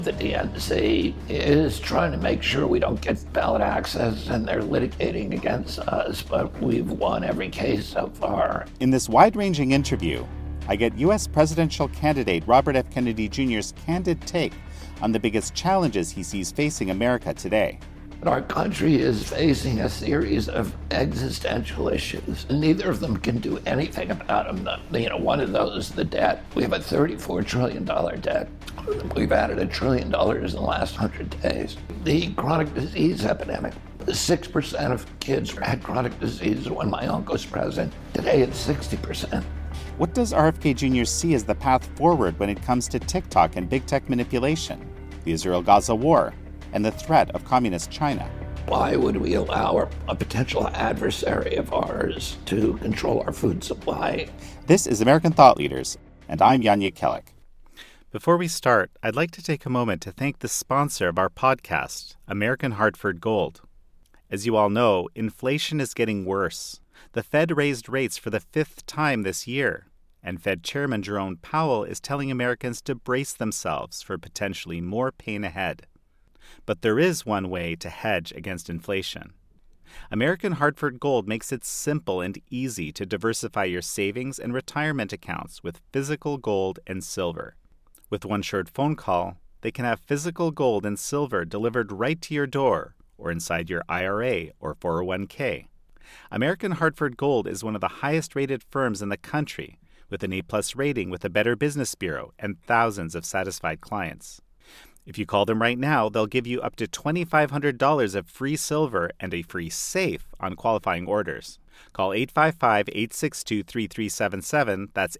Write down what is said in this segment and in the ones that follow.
The DNC is trying to make sure we don't get ballot access, and they're litigating against us, but we've won every case so far. In this wide-ranging interview, I get U.S. presidential candidate Robert F. Kennedy Jr.'s candid take on the biggest challenges he sees facing America today. Our country is facing a series of existential issues, and neither of them can do anything about them. One of those, the debt. We have a $34 trillion debt. We've added $1 trillion in the last 100 days. The chronic disease epidemic. 6% of kids had chronic disease when my uncle was president. Today it's 60%. What does RFK Jr. see as the path forward when it comes to TikTok and big tech manipulation, the Israel-Gaza war, and the threat of communist China? Why would we allow a potential adversary of ours to control our food supply? This is American Thought Leaders, and I'm Jan Jekielek. Before we start, I'd like to take a moment to thank the sponsor of our podcast, American Hartford Gold. As you all know, inflation is getting worse. The Fed raised rates for the 5th time this year, and Fed Chairman Jerome Powell is telling Americans to brace themselves for potentially more pain ahead. But there is one way to hedge against inflation. American Hartford Gold makes it simple and easy to diversify your savings and retirement accounts with physical gold and silver. With one short phone call, they can have physical gold and silver delivered right to your door or inside your IRA or 401k. American Hartford Gold is one of the highest-rated firms in the country, with an A-plus rating with the Better Business Bureau and thousands of satisfied clients. If you call them right now, they'll give you up to $2,500 of free silver and a free safe on qualifying orders. Call 855-862-3377, that's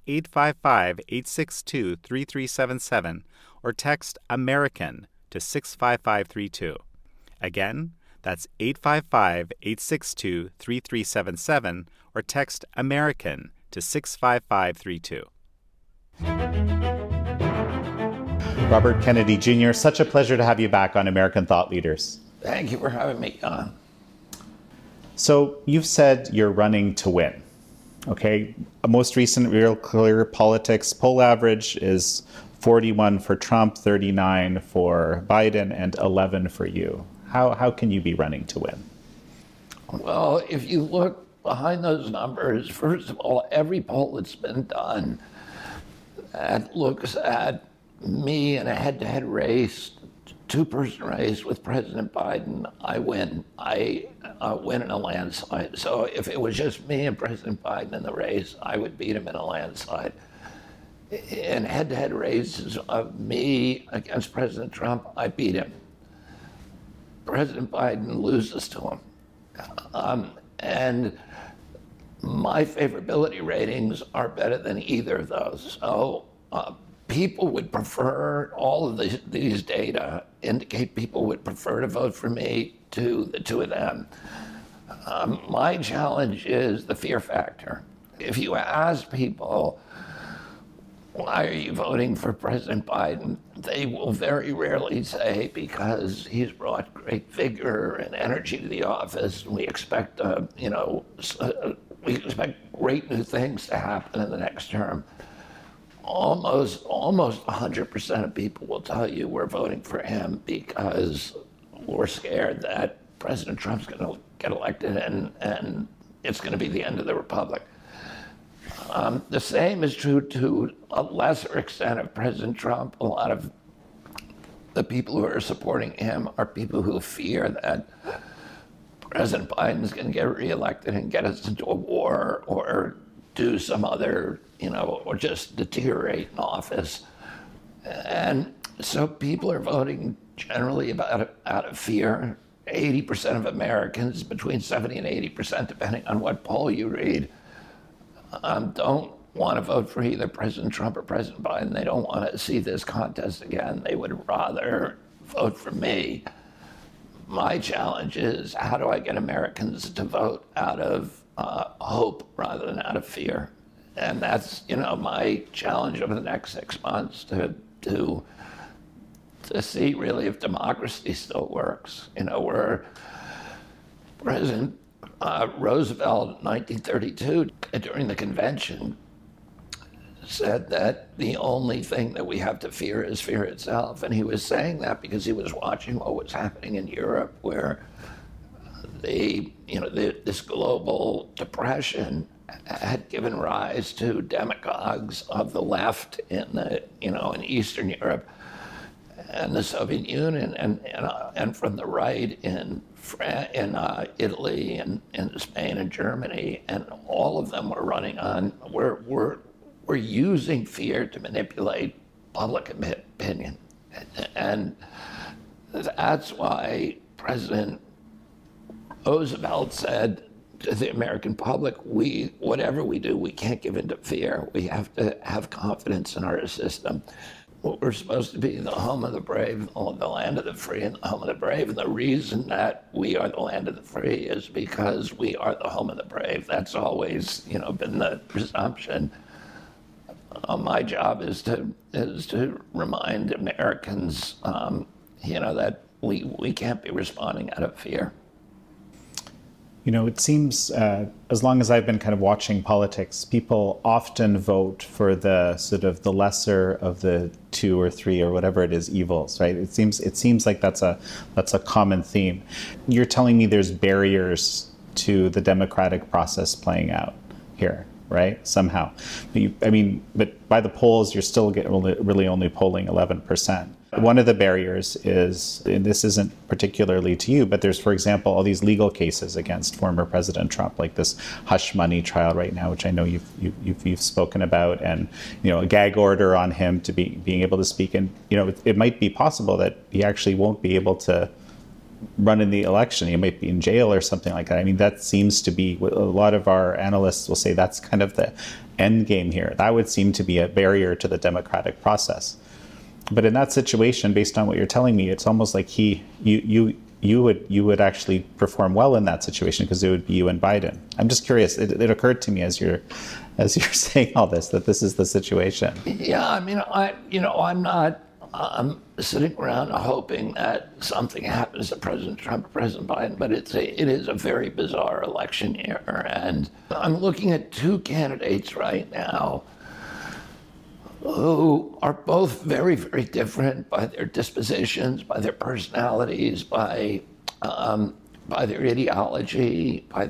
855-862-3377, or text AMERICAN to 65532. Again, that's 855-862-3377, or text AMERICAN to 65532. Robert Kennedy Jr., such a pleasure to have you back on American Thought Leaders. Thank you for having me on. So you've said you're running to win, okay? A most recent Real Clear Politics poll average is 41 for Trump, 39 for Biden, and 11 for you. How can you be running to win? Well, if you look behind those numbers, first of all, every poll that's been done that looks at me in a head-to-head race, two-person race with President Biden, I win. I win in a landslide. So if it was just me and President Biden in the race, I would beat him in a landslide. In head-to-head races of me against President Trump, I beat him. President Biden loses to him. And my favorability ratings are better than either of those. So people would prefer, all of these data indicate people would prefer to vote for me to the two of them. My challenge is the fear factor. If you ask people, why are you voting for President Biden? They will very rarely say, because he's brought great vigor and energy to the office, and we expect, we expect great new things to happen in the next term. Almost 100% of people will tell you we're voting for him because we're scared that President Trump's going to get elected and it's going to be the end of the republic. The same is true to a lesser extent of President Trump. A lot of the people who are supporting him are people who fear that President Biden is going to get reelected and get us into a war or do some other, or just deteriorate in office. And so people are voting generally out of fear. 80% of Americans, between 70 and 80%, depending on what poll you read, don't want to vote for either President Trump or President Biden. They don't want to see this contest again. They would rather vote for me. My challenge is, how do I get Americans to vote out of hope rather than out of fear? And that's, my challenge over the next 6 months to see really if democracy still works. Where President Roosevelt in 1932, during the convention, said that the only thing that we have to fear is fear itself. And he was saying that because he was watching what was happening in Europe, where this global depression had given rise to demagogues of the left in Eastern Europe and the Soviet Union, and from the right in Italy and in Spain and Germany, and all of them were running on. We're using fear to manipulate public opinion, and that's why President Roosevelt said to the American public, whatever we do, we can't give in to fear. We have to have confidence in our system. We're supposed to be the home of the brave, the land of the free, and the home of the brave. And the reason that we are the land of the free is because we are the home of the brave. That's always, been the presumption. My job is to remind Americans, that we can't be responding out of fear. It seems, as long as I've been kind of watching politics, people often vote for the sort of the lesser of the two or three or whatever it is evils, right? It seems like that's a common theme. You're telling me there's barriers to the democratic process playing out here, right? Somehow. But by the polls, you're still really only polling 11%. One of the barriers is, and this isn't particularly to you, but there's, for example, all these legal cases against former President Trump, like this hush money trial right now, which I know you've spoken about, and a gag order on him to being able to speak. And it might be possible that he actually won't be able to run in the election. He might be in jail or something like that. I mean, that seems to be what a lot of our analysts will say. That's kind of the end game here. That would seem to be a barrier to the democratic process. But in that situation, based on what you're telling me, it's almost like you would actually perform well in that situation because it would be you and Biden. I'm just curious. It occurred to me as you're saying all this that this is the situation. Yeah, I'm not sitting around hoping that something happens to President Trump or President Biden, but it is a very bizarre election year, and I'm looking at two candidates right now who are both very, very different by their dispositions, by their personalities, by their ideology, by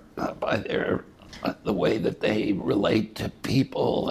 the way that they relate to people,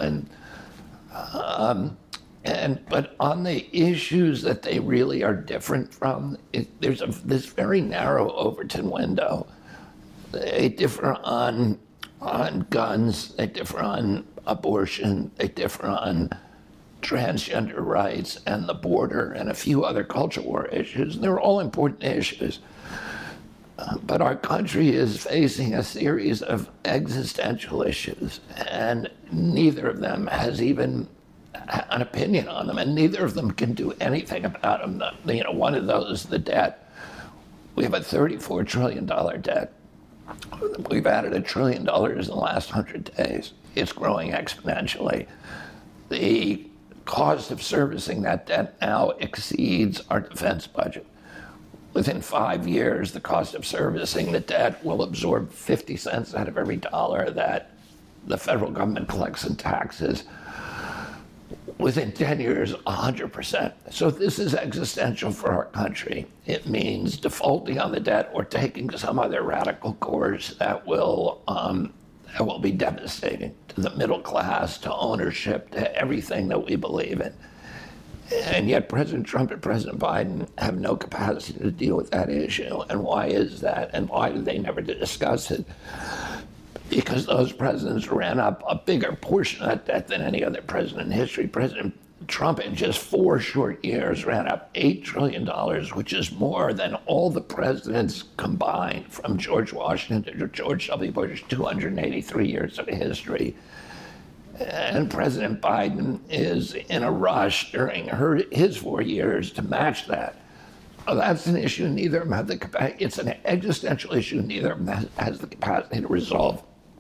but on the issues that they really are different from, there's this very narrow Overton window. They differ on guns, they differ on abortion, they differ on transgender rights and the border and a few other culture war issues. They're all important issues. But our country is facing a series of existential issues, and neither of them has even an opinion on them, and neither of them can do anything about them. One of those, the debt. We have a $34 trillion debt. We've added $1 trillion in the last 100 days. It's growing exponentially. The cost of servicing that debt now exceeds our defense budget. Within 5 years, the cost of servicing the debt will absorb 50 cents out of every dollar that the federal government collects in taxes. Within 10 years, 100%. So this is existential for our country. It means defaulting on the debt or taking some other radical course that will be devastating to the middle class, to ownership, to everything that we believe in. And yet President Trump and President Biden have no capacity to deal with that issue. And why is that? And why do they never discuss it? Because those presidents ran up a bigger portion of that debt than any other president in history. President Trump, in just 4 short years, ran up $8 trillion, which is more than all the presidents combined from George Washington to George W. Bush, 283 years of history. And President Biden is in a rush during his 4 years to match that. Well, that's an issue neither of them have the capacity. It's an existential issue neither of them has the capacity to resolve.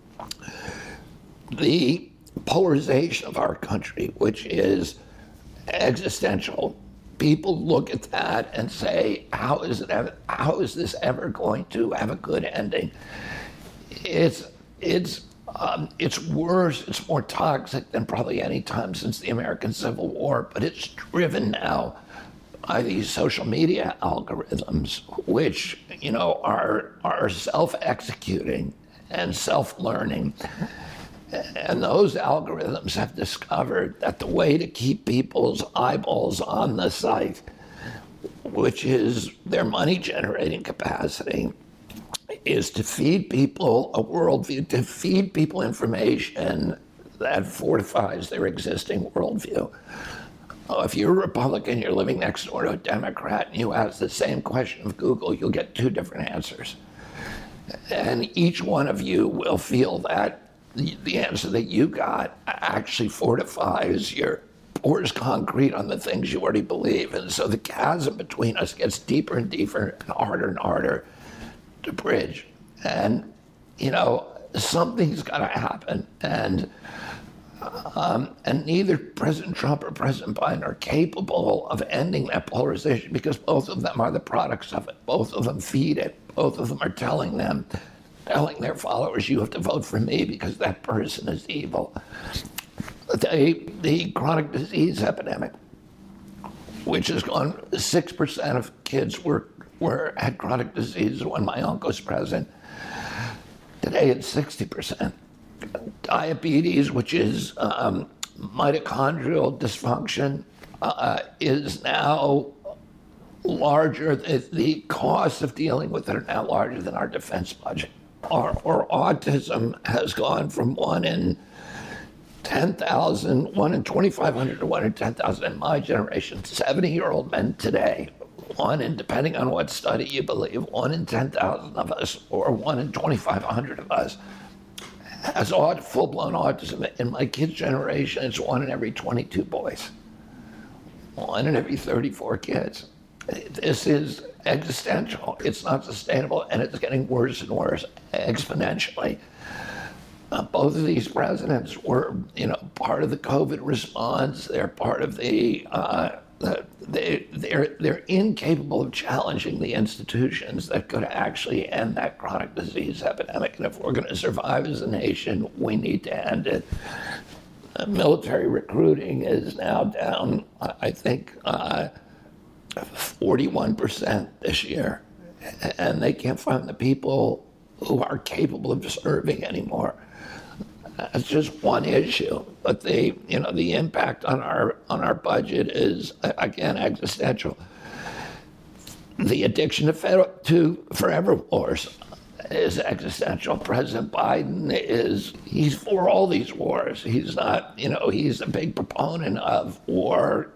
The polarization of our country, which is existential, people look at that and say, how is this ever going to have a good ending? It's It's worse, it's more toxic than probably any time since the American Civil War, but it's driven now by these social media algorithms, which, are self-executing and self-learning. And those algorithms have discovered that the way to keep people's eyeballs on the site, which is their money-generating capacity, is to feed people a worldview, to feed people information that fortifies their existing worldview. If you're a Republican, you're living next door to a Democrat, and you ask the same question of Google, you'll get two different answers. And each one of you will feel that the answer that you got actually fortifies your pours concrete on the things you already believe. And so the chasm between us gets deeper and deeper and harder to bridge. And, something's got to happen. And neither President Trump or President Biden are capable of ending that polarization because both of them are the products of it. Both of them feed it. Both of them are telling their followers, you have to vote for me because that person is evil. The chronic disease epidemic, which has gone, 6% of kids had chronic disease when my uncle was president. Today it's 60%. Diabetes, which is mitochondrial dysfunction, is now larger. The costs of dealing with it are now larger than our defense budget. Or autism has gone from 1 in 10,000, 1 in 2,500 to 1 in 10,000 in my generation. 70-year-old men today, depending on what study you believe, 1 in 10,000 of us or 1 in 2,500 of us has full-blown autism. In my kid's generation, it's 1 in every 22 boys, 1 in every 34 kids. This is existential. It's not sustainable, and it's getting worse and worse exponentially. Both of these presidents were, part of the COVID response. They're part of they're incapable of challenging the institutions that could actually end that chronic disease epidemic. And if we're going to survive as a nation, we need to end it. Military recruiting is now down, I think, 41% this year, and they can't find the people who are capable of serving anymore. That's just one issue, but the impact on our budget is again existential. The addiction to forever wars is existential. President Biden he's for all these wars. He's not, he's a big proponent of war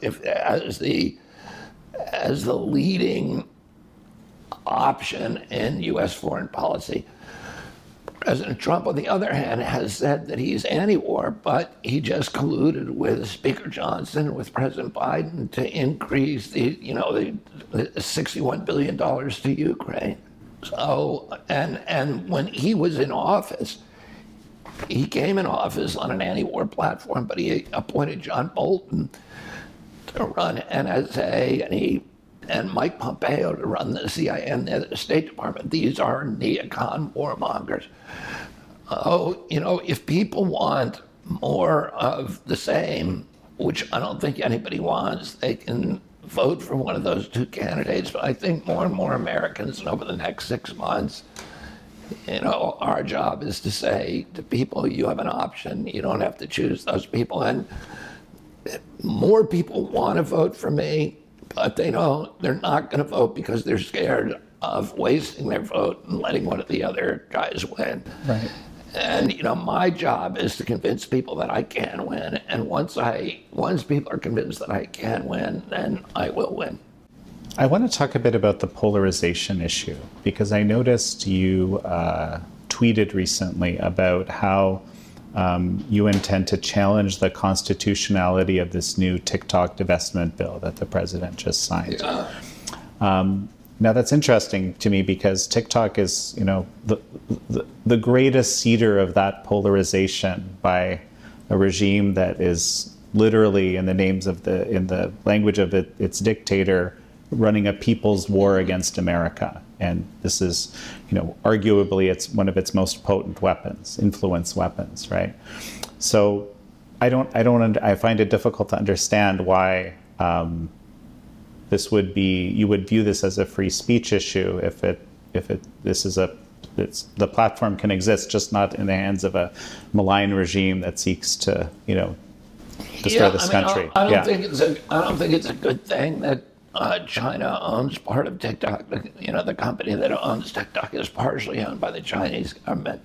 as the leading option in U.S. foreign policy. President Trump, on the other hand, has said that he's anti-war, but he just colluded with Speaker Johnson, with President Biden, to increase the $61 billion to Ukraine. So, and when he was in office, he came in office on an anti-war platform, but he appointed John Bolton to run NSA and Mike Pompeo to run the CIA and the State Department. These are neocon warmongers. If people want more of the same, which I don't think anybody wants, they can vote for one of those two candidates. But I think more and more Americans, over the next 6 months, our job is to say to people, you have an option. You don't have to choose those people. And more people want to vote for me, but they're not going to vote because they're scared of wasting their vote and letting one of the other guys win. Right. And my job is to convince people that I can win. And once people are convinced that I can win, then I will win. I want to talk a bit about the polarization issue, because I noticed you tweeted recently about how you intend to challenge the constitutionality of this new TikTok divestment bill that the president just signed. Yeah. Now that's interesting to me because TikTok is, the greatest seeder of that polarization by a regime that is literally, in the language of its dictator, running a people's war against America. And this is, arguably it's one of its most potent weapons, influence weapons, right? So I find it difficult to understand why you would view this as a free speech issue the platform can exist, just not in the hands of a malign regime that seeks to, destroy this country. I don't think it's a good thing that China owns part of TikTok. The company that owns TikTok is partially owned by the Chinese government.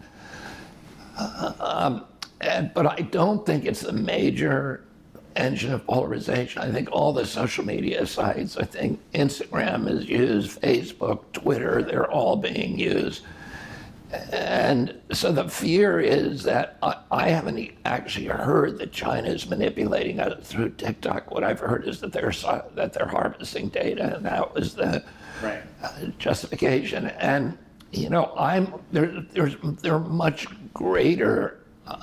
But I don't think it's the major engine of polarization. I think all the social media sites, I think Instagram is used, Facebook, Twitter, they're all being used. And so the fear is that I haven't actually heard that China is manipulating us through TikTok. What I've heard is that they're harvesting data, and that was the justification. And there are much greater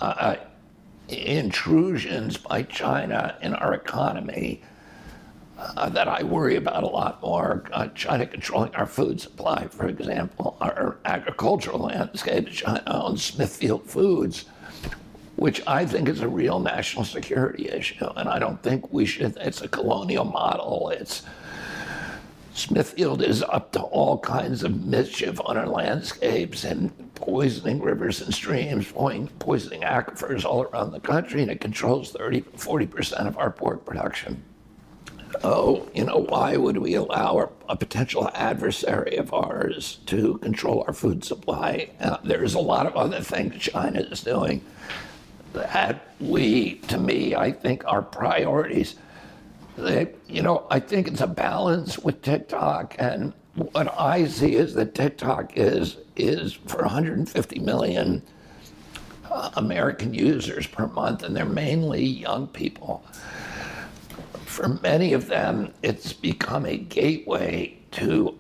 intrusions by China in our economy that I worry about a lot more. China controlling our food supply, for example, our agricultural landscape. China owns Smithfield Foods, which I think is a real national security issue. And I don't think we should, it's a colonial model. Smithfield is up to all kinds of mischief on our landscapes and poisoning rivers and streams, poisoning aquifers all around the country, and it controls 40% of our pork production. Oh, why would we allow a potential adversary of ours to control our food supply? There's a lot of other things China is doing that I think are priorities. I think it's a balance with TikTok, and what I see is that TikTok is for 150 million American users per month, and they're mainly young people. For many of them, it's become a gateway to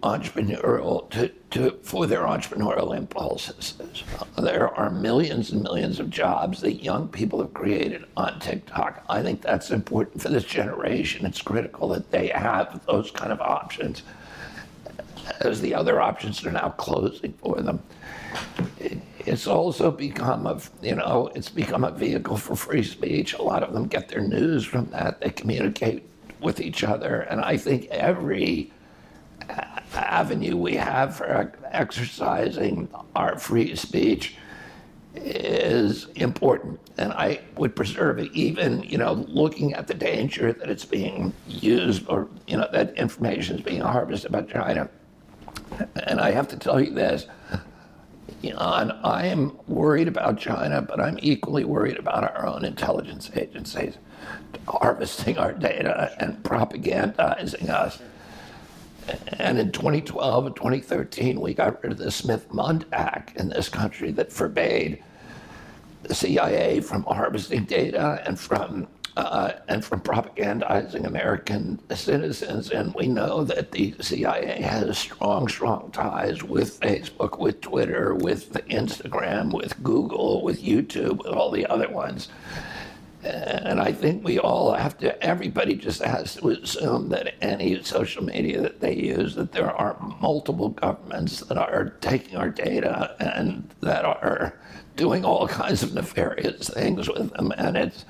for their entrepreneurial impulses. There are millions and millions of jobs that young people have created on TikTok. I think that's important for this generation. It's critical that they have those kind of options, as the other options are now closing for them. It's also become a vehicle for free speech. A lot of them get their news from that. They communicate with each other. And I think every avenue we have for exercising our free speech is important. And I would preserve it, even, looking at the danger that it's being used, or, that information is being harvested by China. And I have to tell you this, and I am worried about China, but I'm equally worried about our own intelligence agencies harvesting our data and propagandizing us. And in 2012 and 2013, we got rid of the Smith-Mundt Act in this country that forbade the CIA from harvesting data and from propagandizing American citizens. And we know that the CIA has strong ties with Facebook, with Twitter, with Instagram, with Google, with YouTube, with all the other ones. And I think everybody just has to assume that any social media that they use, that there are multiple governments that are taking our data and that are doing all kinds of nefarious things with them. And it's,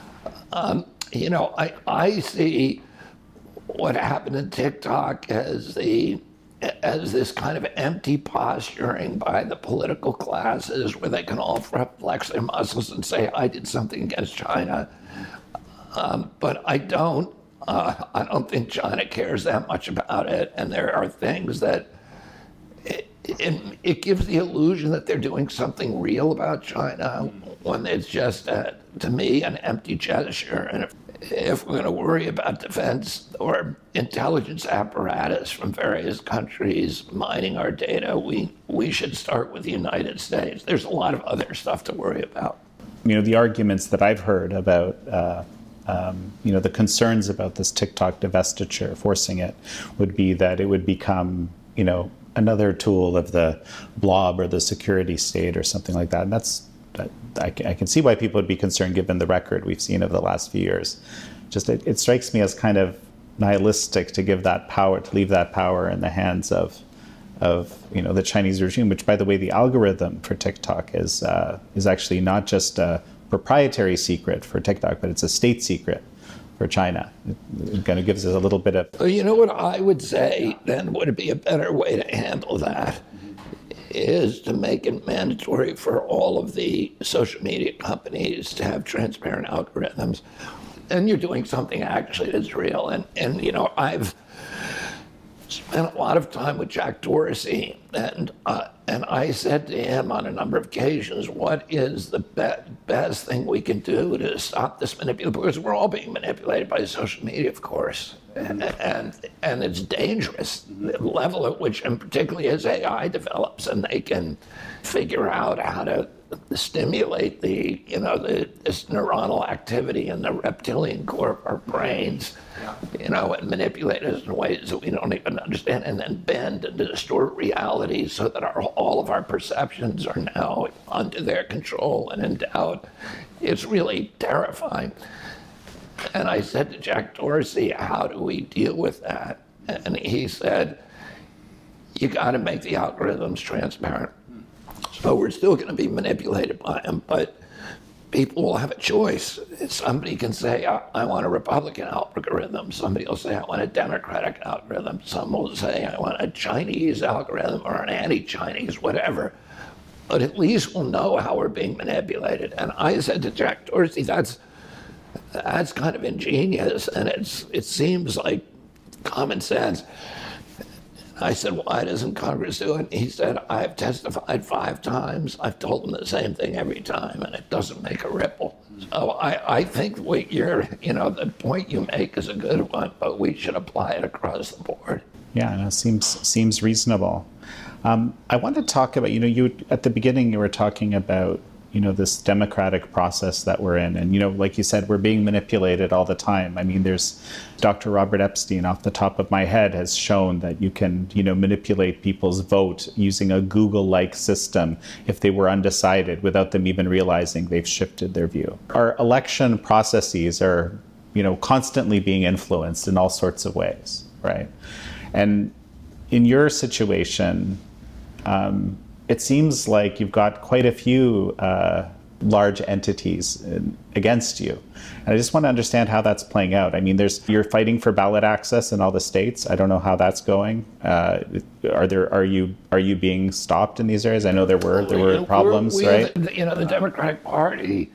I see what happened in TikTok as this kind of empty posturing by the political classes where they can all flex their muscles and say, I did something against China. But I don't think China cares that much about it. And there are things that it gives the illusion that they're doing something real about China when it's just, to me, an empty gesture. And if we're going to worry about defense or intelligence apparatus from various countries mining our data, we should start with the United States. There's a lot of other stuff to worry about. The arguments that I've heard about, the concerns about this TikTok divestiture, forcing it, would be that it would become, another tool of the blob or the security state or something like that. And I can see why people would be concerned given the record we've seen over the last few years. Just it strikes me as kind of nihilistic to give that power, to leave that power in the hands of the Chinese regime, which, by the way, the algorithm for TikTok is actually not just a proprietary secret for TikTok, but it's a state secret for China. It kind of gives us a little bit of... Well, you know what I would say then would be a better way to handle that is to make it mandatory for all of the social media companies to have transparent algorithms. And you're doing something actually that's real. And I've spent a lot of time with Jack Dorsey, and I said to him on a number of occasions, what is the best thing we can do to stop this manipulation? Because we're all being manipulated by social media, of course, and it's dangerous, the level at which, and particularly as AI develops and they can figure out how to stimulate this neuronal activity in the reptilian core of our brains, and manipulate us in ways that we don't even understand, and then bend and distort reality so that all of our perceptions are now under their control and in doubt. It's really terrifying. And I said to Jack Dorsey, how do we deal with that? And he said, you got to make the algorithms transparent. So we're still going to be manipulated by them, but people will have a choice. Somebody can say, I want a Republican algorithm. Somebody will say, I want a Democratic algorithm. Some will say, I want a Chinese algorithm or an anti-Chinese, whatever. But at least we'll know how we're being manipulated. And I said to Jack Dorsey, that's kind of ingenious, and it seems like common sense. I said, why doesn't Congress do it? He said, I've testified 5 times. I've told them the same thing every time, and it doesn't make a ripple. So I think the point you make is a good one, but we should apply it across the board. Yeah, no, seems reasonable. I want to talk about, you at the beginning you were talking about this democratic process that we're in. And, like you said, we're being manipulated all the time. I mean, there's Dr. Robert Epstein, off the top of my head, has shown that you can, manipulate people's vote using a Google-like system if they were undecided without them even realizing they've shifted their view. Our election processes are, constantly being influenced in all sorts of ways, right? And in your situation, it seems like you've got quite a few large entities against you. And I just want to understand how that's playing out. I mean, you're fighting for ballot access in all the states. I don't know how that's going. Are you being stopped in these areas? I know there were problems, right? The Democratic Party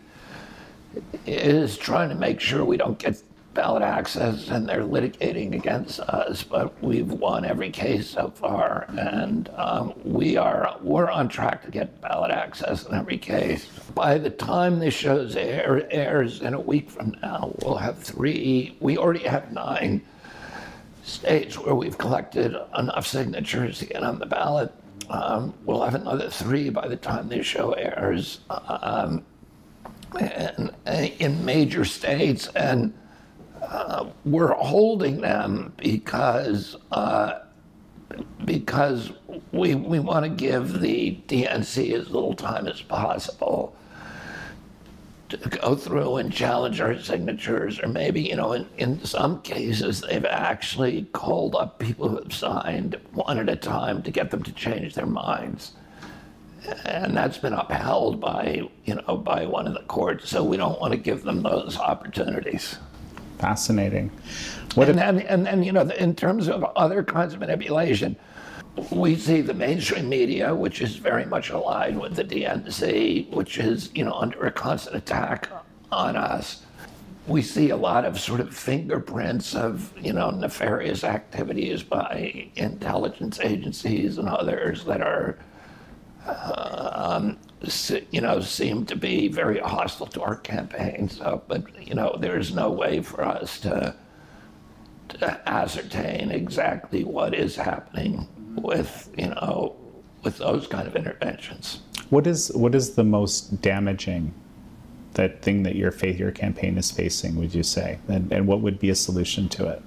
is trying to make sure we don't get ballot access, and they're litigating against us, but we've won every case so far, and we're on track to get ballot access in every case. By the time this show airs in a week from now, we'll have 3. We already have 9 states where we've collected enough signatures to get on the ballot. We'll have another 3 by the time this show airs, and in major states, and we're holding them because we want to give the DNC as little time as possible to go through and challenge our signatures, or maybe, in some cases, they've actually called up people who have signed one at a time to get them to change their minds. And that's been upheld by one of the courts, so we don't want to give them those opportunities. Fascinating. In terms of other kinds of manipulation, we see the mainstream media, which is very much aligned with the DNC, which is, under a constant attack on us. We see a lot of sort of fingerprints of, nefarious activities by intelligence agencies and others that are, seem to be very hostile to our campaign. So, but, there's no way for us to ascertain exactly what is happening with those kind of interventions. What is the most damaging thing that your campaign is facing, would you say? And what would be a solution to it?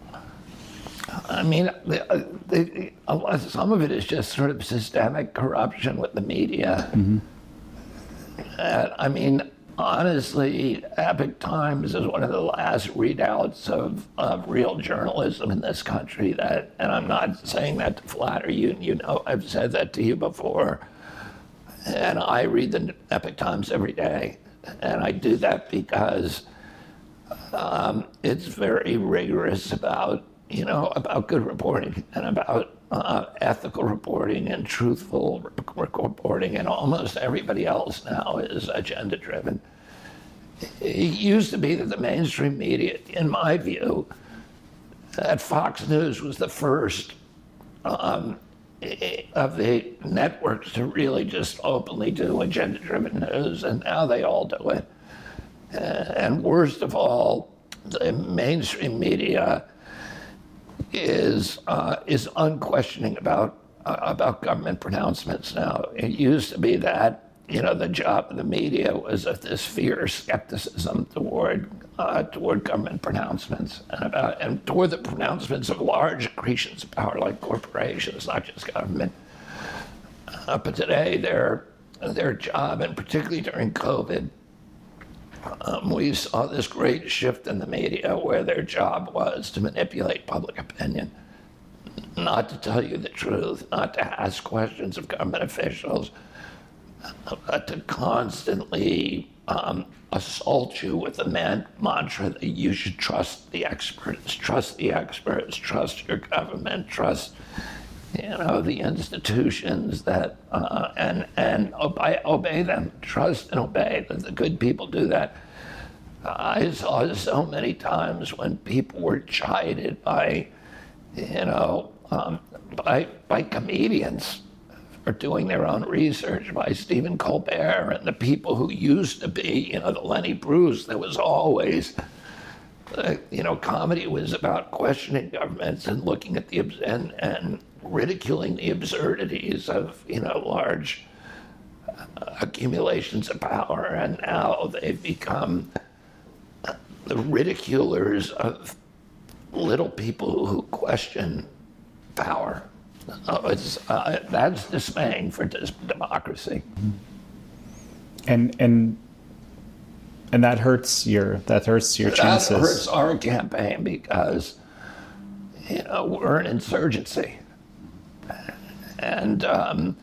I mean, some of it is just sort of systemic corruption with the media. Mm-hmm. Honestly, Epoch Times is one of the last readouts of real journalism in this country. And I'm not saying that to flatter you. You know, I've said that to you before. And I read the Epoch Times every day. And I do that because it's very rigorous about good reporting and about ethical reporting and truthful reporting, and almost everybody else now is agenda driven. It used to be that the mainstream media, in my view, that Fox News was the first of the networks to really just openly do agenda driven news, and now they all do it. And worst of all, the mainstream media is unquestioning about government pronouncements now. It used to be that the job of the media was of this fierce skepticism toward government pronouncements and toward the pronouncements of large accretions of power like corporations, not just government. But today, their job, and particularly during COVID, we saw this great shift in the media where their job was to manipulate public opinion, not to tell you the truth, not to ask questions of government officials, but to constantly assault you with the mantra that you should trust the experts, trust your government, trust the institutions that and obey them, trust and obey. That the good people do that. I saw so many times when people were chided by comedians for doing their own research, by Stephen Colbert and the people who used to be, the Lenny Bruce. There was always, comedy was about questioning governments and looking at and ridiculing the absurdities of, large accumulations of power. And now they've become the ridiculers of little people who question power. That's dismaying for democracy. And that hurts your chances. That hurts our campaign because we're an insurgency. And,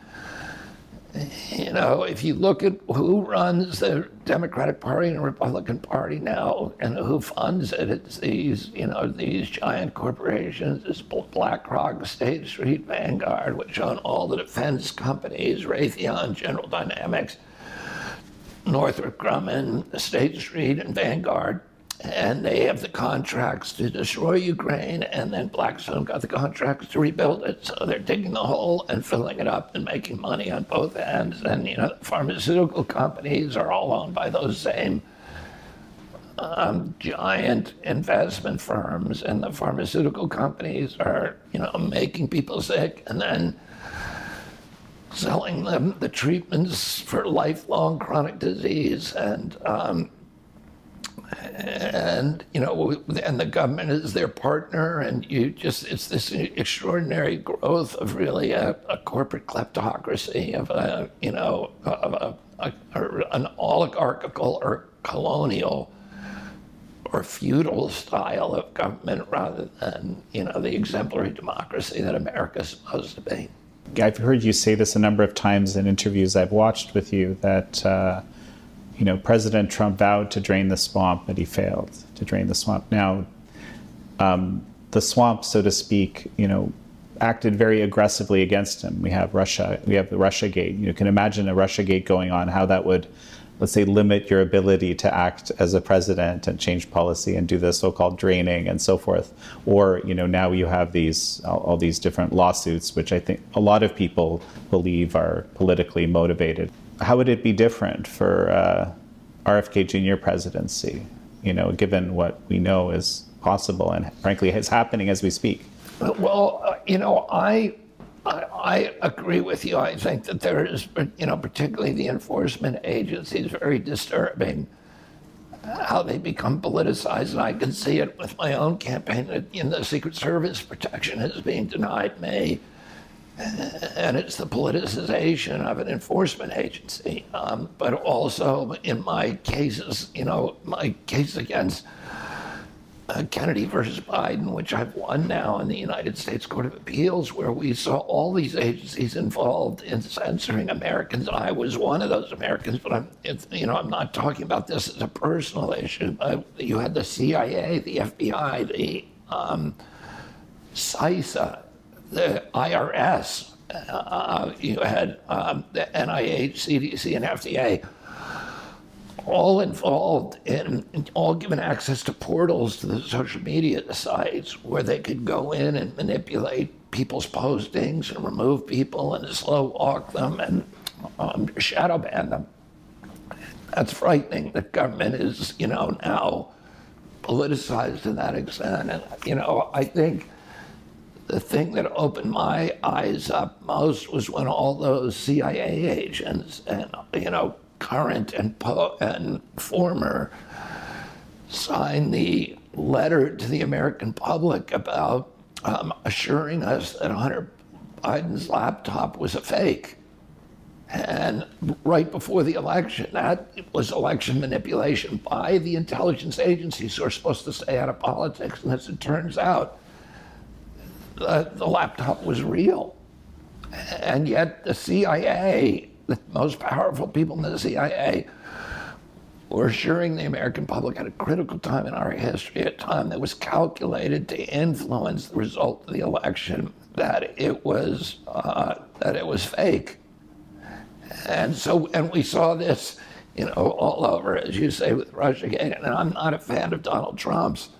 if you look at who runs the Democratic Party and Republican Party now and who funds it, it's these giant corporations, this BlackRock, State Street, Vanguard, which own all the defense companies, Raytheon, General Dynamics, Northrop Grumman, State Street, and Vanguard. And they have the contracts to destroy Ukraine, and then Blackstone got the contracts to rebuild it. So they're digging the hole and filling it up and making money on both ends. And, the pharmaceutical companies are all owned by those same giant investment firms. And the pharmaceutical companies are, making people sick and then selling them the treatments for lifelong chronic disease. And the government is their partner, and it's this extraordinary growth of really a corporate kleptocracy of an oligarchical or colonial or feudal style of government rather than the exemplary democracy that America is supposed to be. I've heard you say this a number of times in interviews I've watched with you that President Trump vowed to drain the swamp, but he failed to drain the swamp. Now, the swamp, so to speak, acted very aggressively against him. We have Russia. We have the Russiagate. You can imagine a Russiagate going on, how that would, let's say, limit your ability to act as a president and change policy and do the so-called draining and so forth. Or, now you have all these different lawsuits, which I think a lot of people believe are politically motivated. How would it be different for RFK Jr. presidency, given what we know is possible and frankly is happening as we speak? Well, I agree with you. I think that there is, particularly the enforcement agencies, very disturbing how they become politicized. And I can see it with my own campaign that the Secret Service protection is being denied me. and it's the politicization of an enforcement agency. But also in my cases, my case against Kennedy versus Biden, which I've won now in the United States Court of Appeals, where we saw all these agencies involved in censoring Americans. I was one of those Americans, but I'm not talking about this as a personal issue. You had the CIA, the FBI, the CISA, the IRS. You had the NIH, CDC, and FDA. All involved in, all given access to portals to the social media sites where they could go in and manipulate people's postings and remove people and slow walk them and shadow ban them. That's frightening that government is, now politicized to that extent. And, I think the thing that opened my eyes up most was when all those CIA agents and, current and former, signed the letter to the American public about assuring us that Hunter Biden's laptop was a fake. And right before the election, that was election manipulation by the intelligence agencies who are supposed to stay out of politics. And as it turns out, the laptop was real. And yet the CIA, the most powerful people in the CIA, were assuring the American public at a critical time in our history, a time that was calculated to influence the result of the election, that it was fake. And we saw this, all over, as you say, with Russiagate. And I'm not a fan of Donald Trump's.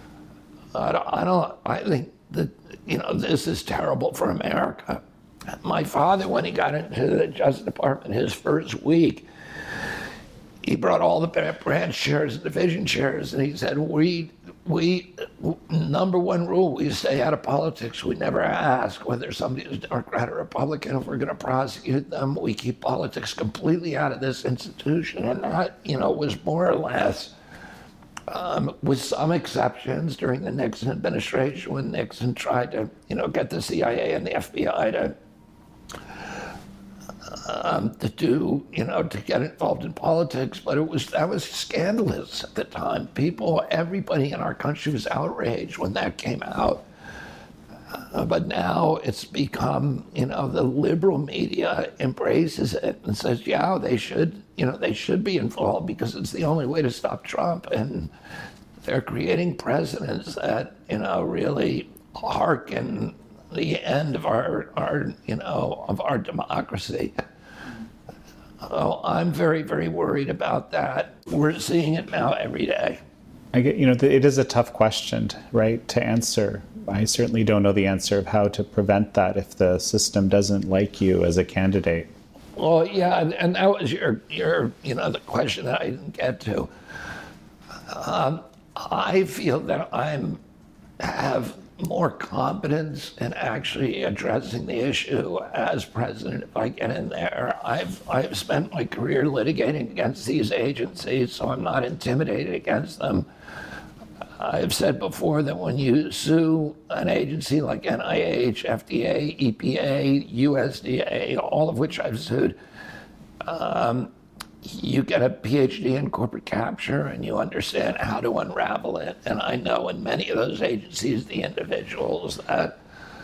I think that, this is terrible for America. My father, when he got into the Justice Department his first week, he brought all the branch chairs and division chairs, and he said, we number one rule, we stay out of politics. We never ask whether somebody is Democrat or Republican. If we're going to prosecute them, we keep politics completely out of this institution. And that, was more or less, with some exceptions, during the Nixon administration, when Nixon tried to, get the CIA and the FBI to get involved in politics, but that was scandalous at the time. Everybody in our country was outraged when that came out. But now it's become, the liberal media embraces it and says, yeah, they should be involved because it's the only way to stop Trump. And they're creating precedents that, really hearken the end of our democracy. Oh, I'm very, very worried about that. We're seeing it now every day. I get, it is a tough question, right, to answer. I certainly don't know the answer of how to prevent that if the system doesn't like you as a candidate. Well, yeah, and that was your the question that I didn't get to. I feel that I have more competence in actually addressing the issue as president if I get in there. I've spent my career litigating against these agencies, so I'm not intimidated against them. I've said before that when you sue an agency like NIH, FDA, EPA, USDA, all of which I've sued, you get a PhD in corporate capture and you understand how to unravel it. And I know in many of those agencies, the individuals that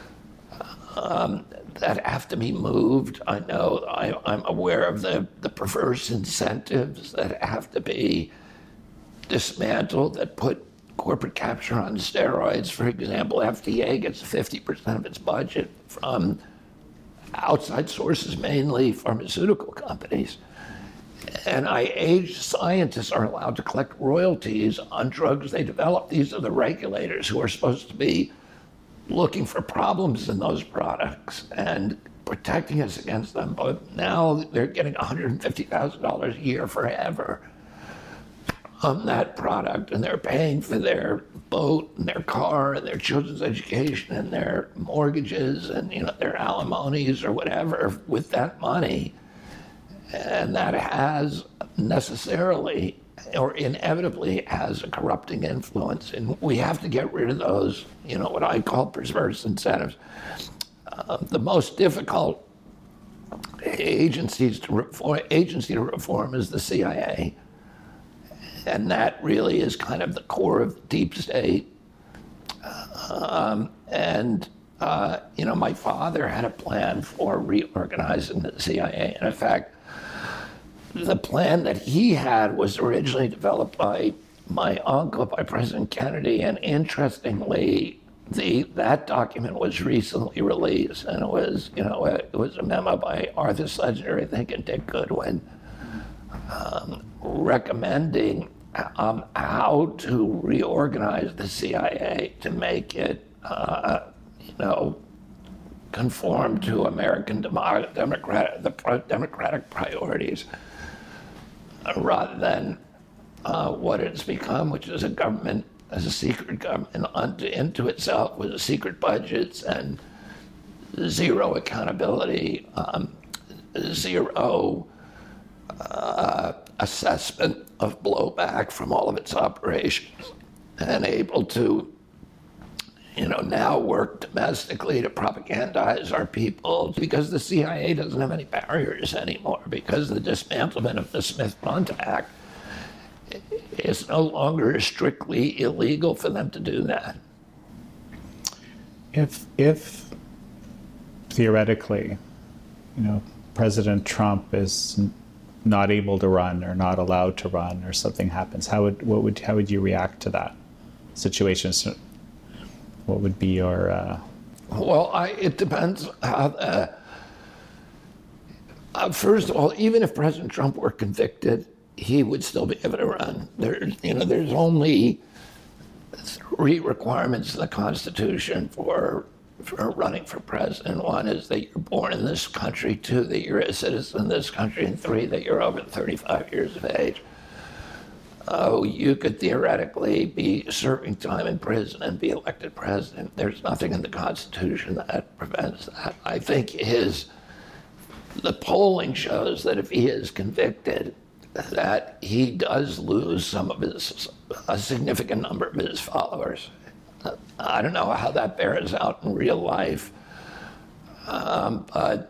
have to be moved. I know I'm aware of the perverse incentives that have to be dismantled that put corporate capture on steroids. For example, FDA gets 50% of its budget from outside sources, mainly pharmaceutical companies. NIH scientists are allowed to collect royalties on drugs they develop. These are the regulators who are supposed to be looking for problems in those products and protecting us against them. But now they're getting $150,000 a year forever on that product, and they're paying for their boat and their car and their children's education and their mortgages and their alimonies or whatever with that money. And that has necessarily or inevitably has a corrupting influence. And we have to get rid of those, what I call perverse incentives. the most difficult agency to reform is the CIA. And that really is kind of the core of the deep state. My father had a plan for reorganizing the CIA. And in fact, the plan that he had was originally developed by my uncle, by President Kennedy. And interestingly, that document was recently released. And it was a memo by Arthur Schlesinger, I think, and Dick Goodwin, recommending how to reorganize the CIA to make it, conform to American democratic priorities, rather than what it's become, which is a government, as a secret government unto itself, with secret budgets and zero accountability, zero assessment of blowback from all of its operations, and able to, now work domestically to propagandize our people, because the CIA doesn't have any barriers anymore, because the dismantlement of the Smith-Brunt Act is no longer strictly illegal for them to do that. If theoretically, President Trump is not able to run or not allowed to run, or something happens, how would you react to that situation? So what would be your? It depends how. First of all, even if President Trump were convicted, he would still be able to run. There's only 3 requirements in the Constitution for running for president. 1 is that you're born in this country, 2, that you're a citizen of this country, and 3, that you're over 35 years of age. You could theoretically be serving time in prison and be elected president. There's nothing in the Constitution that prevents that. I think the polling shows that if he is convicted, that he does lose a significant number of his followers. I don't know how that bears out in real life, but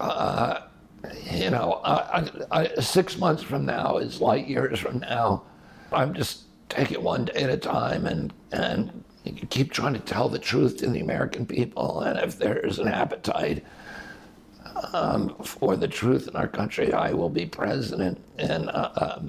6 months from now is light years from now. I'm just taking it one day at a time and keep trying to tell the truth to the American people. And if there's an appetite for the truth in our country, I will be president. And I'll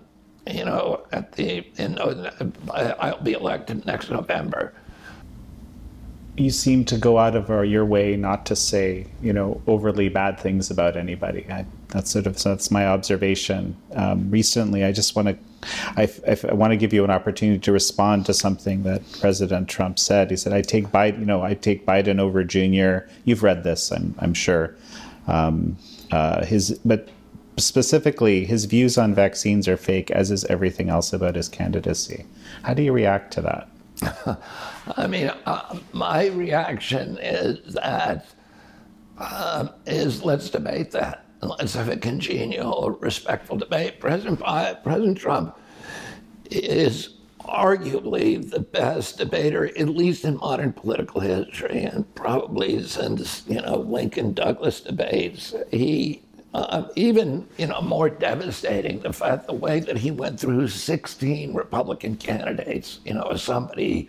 be elected next November. You seem to go out of your way not to say, overly bad things about anybody. That's my observation. Recently, I want to give you an opportunity to respond to something that President Trump said. He said, "I take Biden over Junior." You've read this, I'm sure. But specifically, his views on vaccines are fake, as is everything else about his candidacy. How do you react to that? My reaction is that let's debate that. Let's have a congenial, respectful debate. President Trump is arguably the best debater, at least in modern political history, and probably since Lincoln Douglas debates. He even more devastating, the way that he went through 16 Republican candidates. As somebody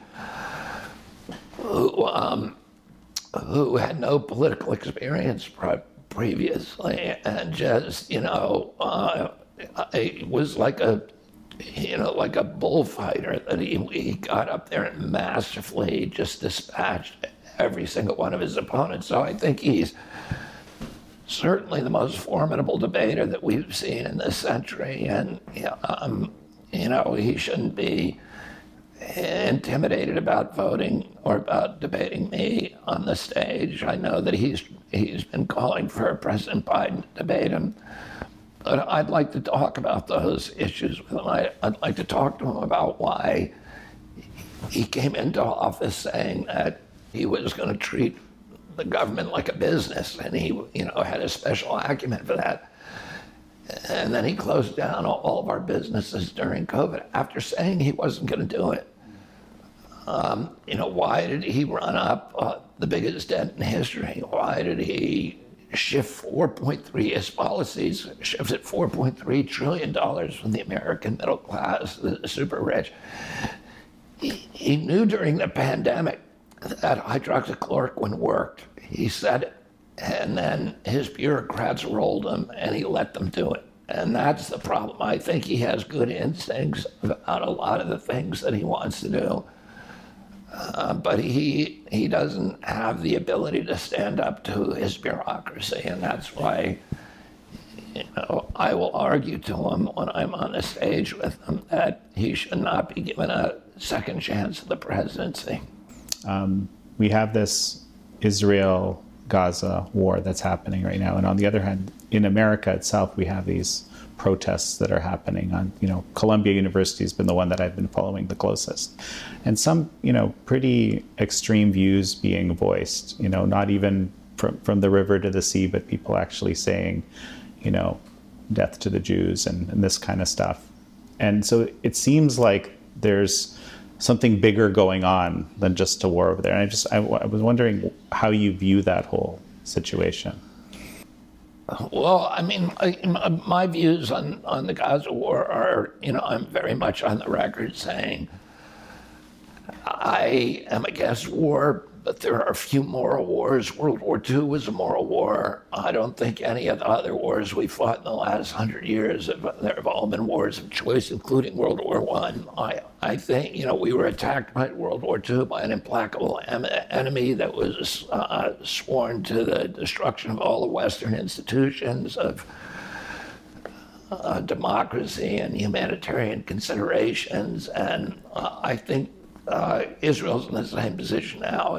who had no political experience previously, and just it was like a bullfighter that he got up there and masterfully just dispatched every single one of his opponents. So I think he's certainly the most formidable debater that we've seen in this century, and he shouldn't be intimidated about voting or about debating me on the stage. I know that he's been calling for President Biden to debate him, but I'd like to talk about those issues with him. I'd like to talk to him about why he came into office saying that he was going to treat the government like a business, and he had a special acumen for that. And then he closed down all of our businesses during COVID after saying he wasn't going to do it. Why did he run up the biggest debt in history? Why did he shift 4.3, his policies shifted $4.3 trillion from the American middle class to the super rich? He knew during the pandemic that hydroxychloroquine worked. He said it. And then his bureaucrats rolled him and he let them do it. And that's the problem. I think he has good instincts about a lot of the things that he wants to do. But he doesn't have the ability to stand up to his bureaucracy. And that's why, I will argue to him when I'm on the stage with him that he should not be given a second chance at the presidency. We have this Israel-Gaza war that's happening right now. And on the other hand, in America itself, we have these protests that are happening on, Columbia University has been the one that I've been following the closest. And some, pretty extreme views being voiced, not even from the river to the sea, but people actually saying, death to the Jews and this kind of stuff. And so it seems like there's something bigger going on than just a war over there. And I was wondering how you view that whole situation. Well, my views on the Gaza war are, I'm very much on the record saying I am against war, but there are a few moral wars. World War II was a moral war. I don't think any of the other wars we fought in the last 100 years, there have all been wars of choice, including World War I. I think, we were attacked by World War II by an implacable enemy that was sworn to the destruction of all the Western institutions of democracy and humanitarian considerations. And I think Israel's in the same position now.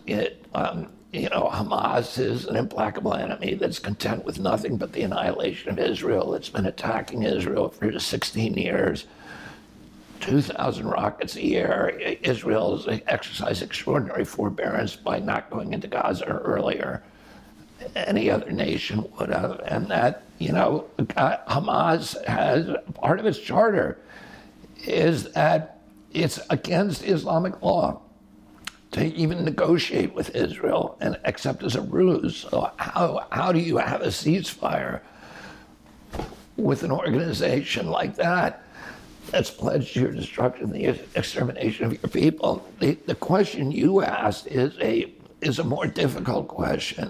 Hamas is an implacable enemy that's content with nothing but the annihilation of Israel. It's been attacking Israel for 16 years, 2,000 rockets a year. Israel has exercised extraordinary forbearance by not going into Gaza earlier. Any other nation would have. And that, Hamas has, part of its charter is that it's against Islamic law to even negotiate with Israel and accept as a ruse. So how do you have a ceasefire with an organization like that that's pledged to your destruction, the extermination of your people? The question you asked is a more difficult question.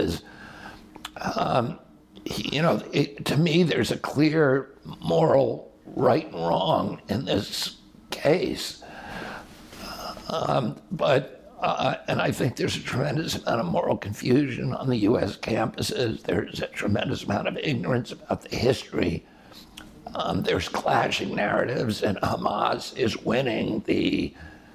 To me, there's a clear moral right and wrong in this case. And I think there's a tremendous amount of moral confusion on the U.S. campuses. There's a tremendous amount of ignorance about the history. There's clashing narratives, and Hamas is winning the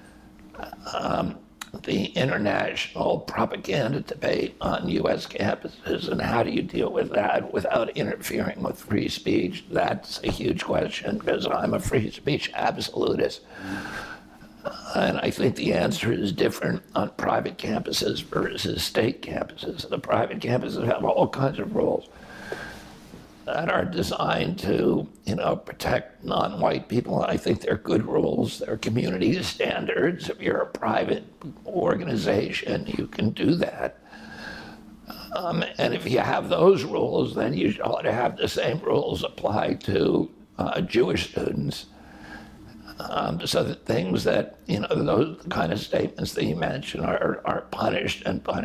international propaganda debate on U.S. campuses. And how do you deal with that without interfering with free speech? That's a huge question, because I'm a free speech absolutist. And I think the answer is different on private campuses versus state campuses. The private campuses have all kinds of rules that are designed to, protect non-white people. I think they're good rules. They're community standards. If you're a private organization, you can do that. And if you have those rules, then you ought to have the same rules apply to Jewish students. So that things that, those kind of statements that you mentioned are punished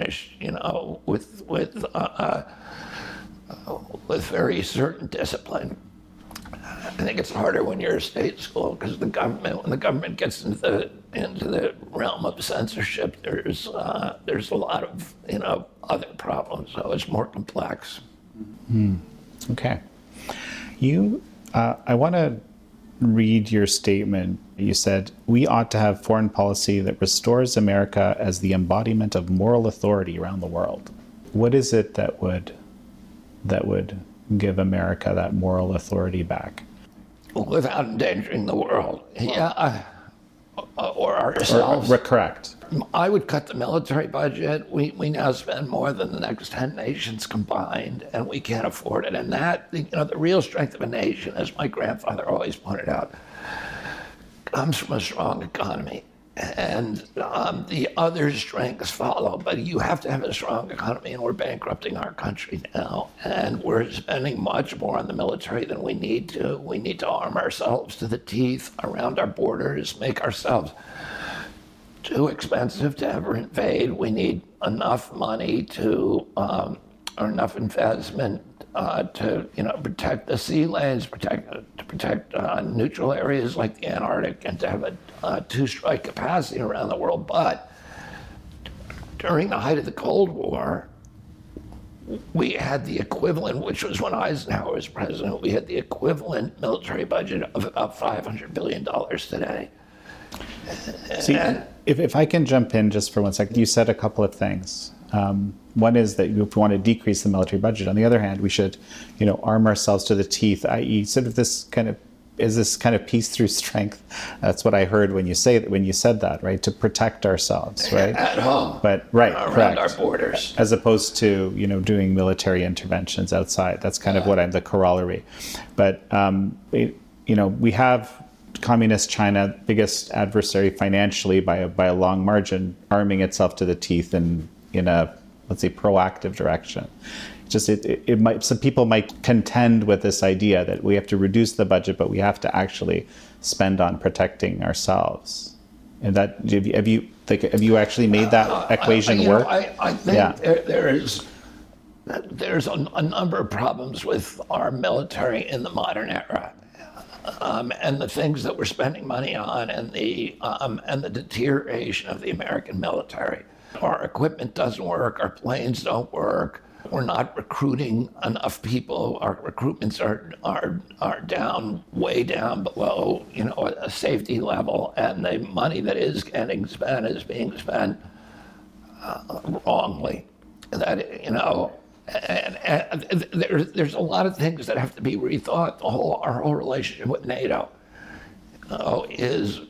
with very certain discipline. I think it's harder when you're a state school, because when the government gets into the realm of censorship, there's a lot of other problems. So it's more complex. Okay. I want to read your statement. You said, "We ought to have foreign policy that restores America as the embodiment of moral authority around the world." What is it that would give America that moral authority back? Without endangering the world, or ourselves. Correct. I would cut the military budget. We now spend more than the next 10 nations combined, and we can't afford it. And that, the real strength of a nation, as my grandfather always pointed out, comes from a strong economy. and the other strengths follow. But you have to have a strong economy, and we're bankrupting our country now. And we're spending much more on the military than we need to. We need to arm ourselves to the teeth around our borders, make ourselves too expensive to ever invade. We need enough money to, or enough investment to, protect the sea lanes, to protect neutral areas like the Antarctic, and to have a two-strike capacity around the world. But during the height of the Cold War, we had the equivalent, which was when Eisenhower was president, we had the equivalent military budget of about $500 billion today. See, if I can jump in just for 1 second, you said a couple of things. One is that if we want to decrease the military budget. On the other hand, we should, arm ourselves to the teeth, i.e., sort of this kind of peace through strength. That's what I heard when you said that, right? To protect ourselves, right? At home, but right, around correct. our borders, as opposed to doing military interventions outside. That's kind of what I'm the corollary. But we have Communist China, biggest adversary financially by a long margin, arming itself to the teeth in a, let's say, proactive direction. Just it might, some people might contend with this idea that we have to reduce the budget, but we have to actually spend on protecting ourselves. And that have you actually made that equation work? I think there's a number of problems with our military in the modern era. And the things that we're spending money on, and the deterioration of the American military. Our equipment doesn't work. Our planes don't work. We're not recruiting enough people. Our recruitments are down, way down below, a safety level, and the money that is getting spent is being spent wrongly. That And there's a lot of things that have to be rethought. Our whole relationship with NATO is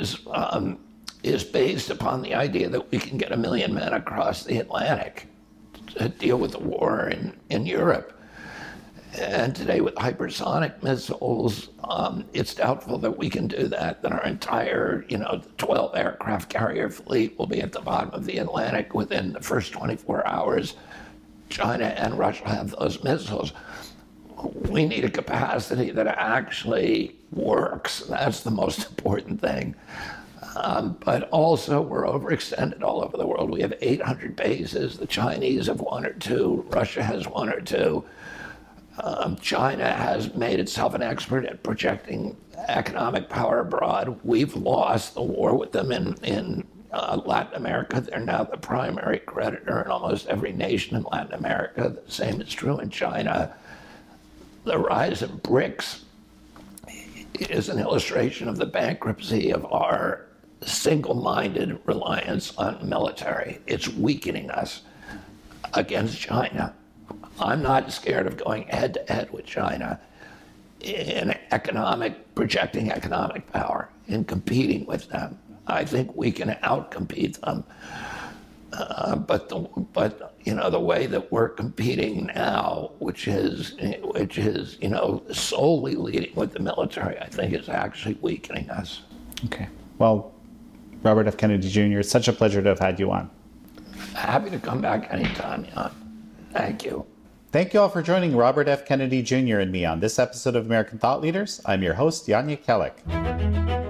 based upon the idea that we can get 1 million men across the Atlantic to deal with the war in Europe. And today, with hypersonic missiles, it's doubtful that we can do that. That our entire, 12 aircraft carrier fleet will be at the bottom of the Atlantic within the first 24 hours. China and Russia have those missiles. We need a capacity that actually works. That's the most important thing. But also, we're overextended all over the world. We have 800 bases. The Chinese have 1 or 2. Russia has 1 or 2. China has made itself an expert at projecting economic power abroad. We've lost the war with them in Latin America. They're now the primary creditor in almost every nation in Latin America. The same is true in China. The rise of BRICS is an illustration of the bankruptcy of our single-minded reliance on military. It's weakening us against China. I'm not scared of going head-to-head with China in projecting economic power, in competing with them. I think we can outcompete them. But the way that we're competing now, which is solely leading with the military, I think is actually weakening us. Okay. Well, Robert F. Kennedy Jr., it's such a pleasure to have had you on. Happy to come back anytime, Jan. Thank you. Thank you all for joining Robert F. Kennedy Jr. and me on this episode of American Thought Leaders. I'm your host, Jan Jekielek.